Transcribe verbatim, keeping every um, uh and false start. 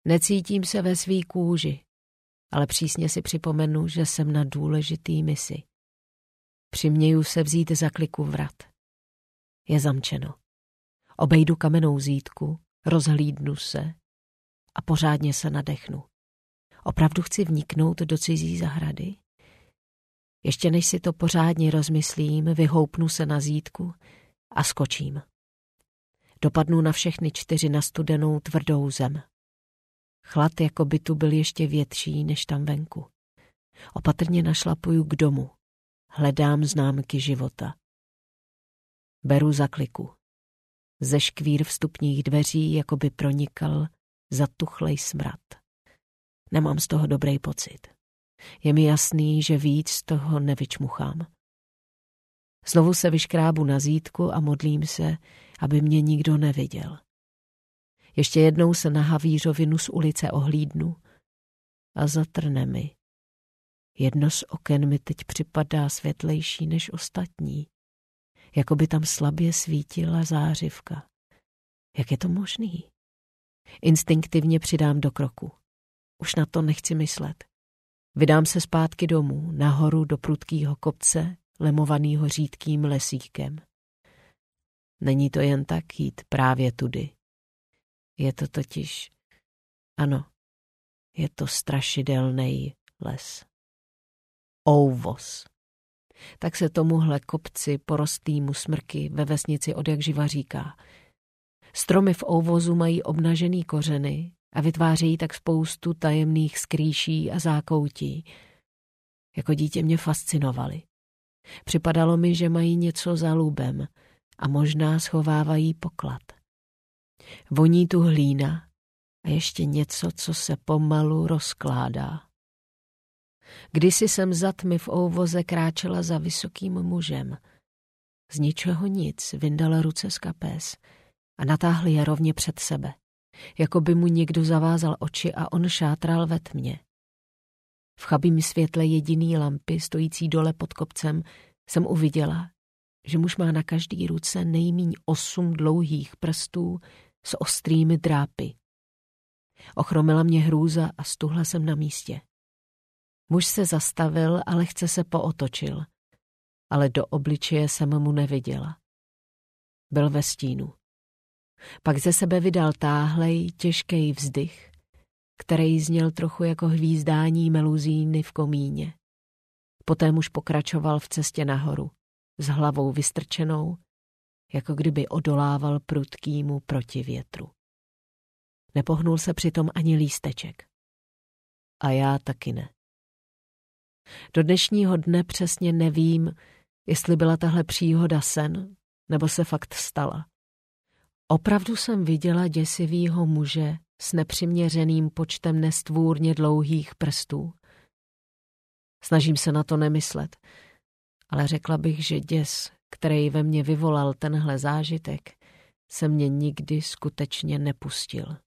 Necítím se ve svý kůži, ale přísně si připomenu, že jsem na důležitý misi. Přiměju se vzít za kliku vrat. Je zamčeno. Obejdu kamennou zítku, rozhlídnu se a pořádně se nadechnu. Opravdu chci vniknout do cizí zahrady? Ještě než si to pořádně rozmyslím, vyhoupnu se na zítku a skočím. Dopadnu na všechny čtyři na studenou tvrdou zem. Chlad jako by tu byl ještě větší než tam venku. Opatrně našlapuju k domu. Hledám známky života. Beru za kliku. Ze škvír vstupních dveří jako by pronikal zatuchlej smrad. Nemám z toho dobrý pocit. Je mi jasný, že víc z toho nevyčmuchám. Znovu se vyškrábu na zítku a modlím se, aby mě nikdo neviděl. Ještě jednou se na havířovinu z ulice ohlídnu a zatrne mi. Jedno z oken mi teď připadá světlejší než ostatní. Jako by tam slabě svítila zářivka. Jak je to možný? Instinktivně přidám do kroku. Už na to nechci myslet. Vydám se zpátky domů, nahoru do prudkýho kopce, lemovanýho řídkým lesíkem. Není to jen tak jít právě tudy. Je to totiž, ano, je to strašidelnej les. Ouvos. Tak se tomuhle kopci porostlýmu smrky ve vesnici odjakživa říká. Stromy v ouvozu mají obnažený kořeny a vytvářejí tak spoustu tajemných skrýší a zákoutí. Jako dítě mě fascinovaly. Připadalo mi, že mají něco za lubem a možná schovávají poklad. Voní tu hlína a ještě něco, co se pomalu rozkládá. Kdysi jsem za tmy v ouvoze kráčela za vysokým mužem. Z ničeho nic vyndal ruce z kapes a natáhl je rovně před sebe, jako by mu někdo zavázal oči a on šátral ve tmě. V chabým světle jediný lampy, stojící dole pod kopcem, jsem uviděla, že muž má na každý ruce nejmíň osm dlouhých prstů s ostrými drápy. Ochromila mě hrůza a stuhla jsem na místě. Muž se zastavil a lehce se pootočil, ale do obličeje jsem mu neviděla. Byl ve stínu. Pak ze sebe vydal táhlej, těžkej vzdych, který zněl trochu jako hvízdání meluzíny v komíně. Poté muž pokračoval v cestě nahoru, s hlavou vystrčenou, jako kdyby odolával prudkýmu protivětru. Nepohnul se přitom ani lísteček. A já taky ne. Do dnešního dne přesně nevím, jestli byla tahle příhoda sen, nebo se fakt stala. Opravdu jsem viděla děsivýho muže s nepřiměřeným počtem nestvůrně dlouhých prstů. Snažím se na to nemyslet, ale řekla bych, že děs, který ve mně vyvolal tenhle zážitek, se mě nikdy skutečně nepustil.